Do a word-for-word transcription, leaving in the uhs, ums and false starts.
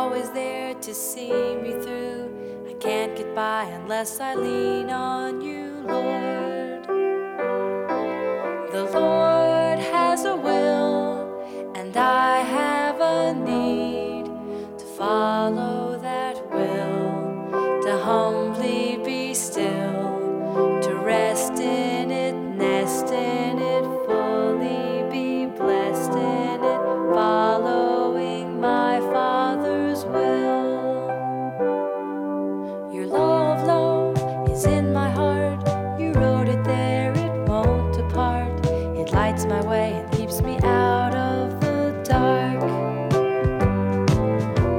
always there to see me through. I can't get by unless I lean on you, Lord. The Lord has a will, and I have a need to follow